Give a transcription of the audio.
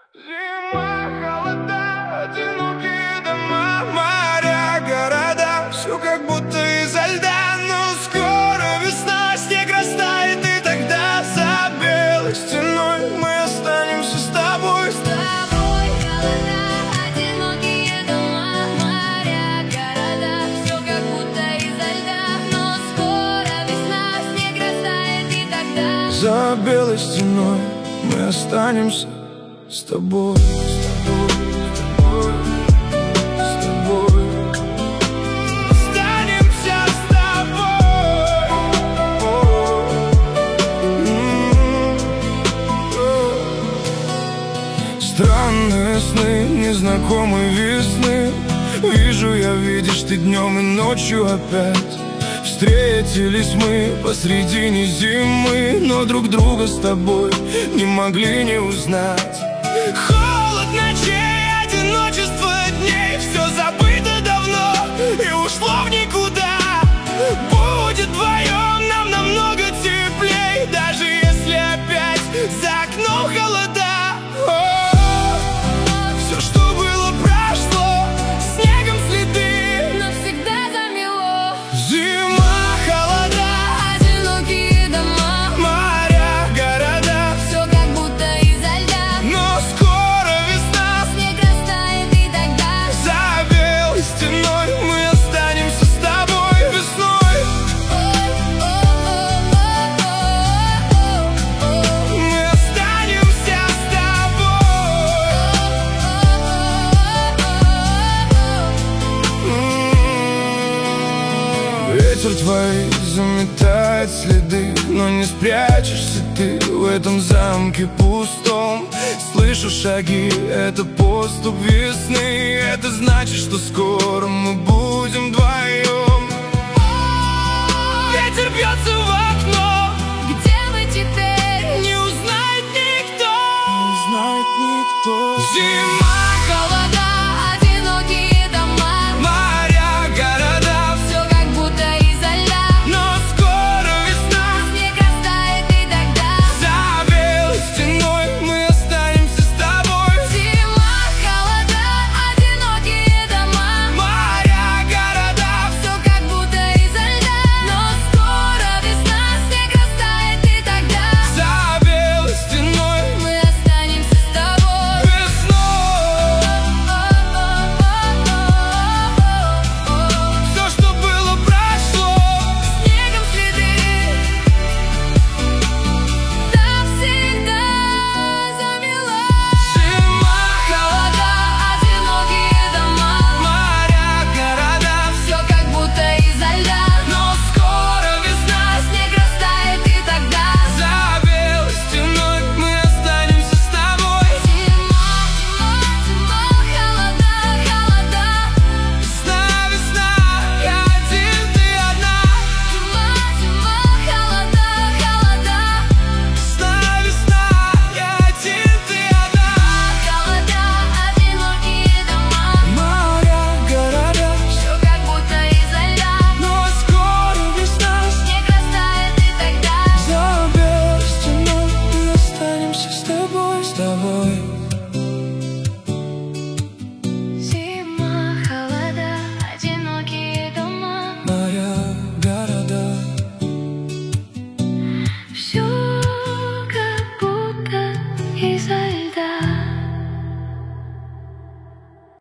Зима, холода, одинокие дома, моря, города, все как будто изо льда. Но скоро весна, снег растает, и тогда за белой стеной мы останемся с тобой. С тобой холода, одинокие дома, моря, города, все как будто изо льда. Но скоро весна, снег растает, и тогда за белой стеной мы останемся с тобой, с тобой, с тобой, с тобой. Останемся с тобой. Странные сны, незнакомые весны. Вижу я, видишь ты днем и ночью опять. Встретились мы посредине зимы, но друг друга с тобой не могли не узнать. Холод ночей, одиночество дней, все забыто давно и ушло в никуда. Будет вдвоем нам намного теплей, даже если опять за окном холода. Все, что было, прошло, снегом следы навсегда замело. Зима, холода, Одинокие дома, моря, города, все как будто изо льда. но скоро весна. Снег растает, и тогда За белой стеной мы останемся с тобой весной. Мы останемся с тобой. Ветер твой заметает следы, но не спрячешься ты в этом замке пустом. Слышу шаги, это поступ весны. Это значит, что скоро мы будем вдвоем. Ветер бьется в окно, где мы теперь? не узнает никто. Не знает никто. Зима, Холода, одинокие дома, моря, города, все как будто изо льда. но скоро весна. Снег растает, и тогда За белой стеной мы останемся с тобой. зима, холода, одинокие дома, Моря, города, все как будто изо льда. Но скоро весна, снег растает, и тогда за белой стеной мы останемся с тобой весной. Все, что было, прошло. снегом следы навсегда замело. Зима, холода, Одинокие дома, моря, города, все как будто изо льда. но скоро весна. Снег растает, и тогда За белой стеной мы останемся с тобой. зима, зима, холода, холода. Весна, весна, я один, ты одна. Зима, зима, холода, холода. Весна, весна, я один, ты одна. Холода, одинокие дома, Моря, города, все как будто изо льда. но скоро весна. Снег растает, и тогда За белой стеной мы останемся с тобой, с тобой.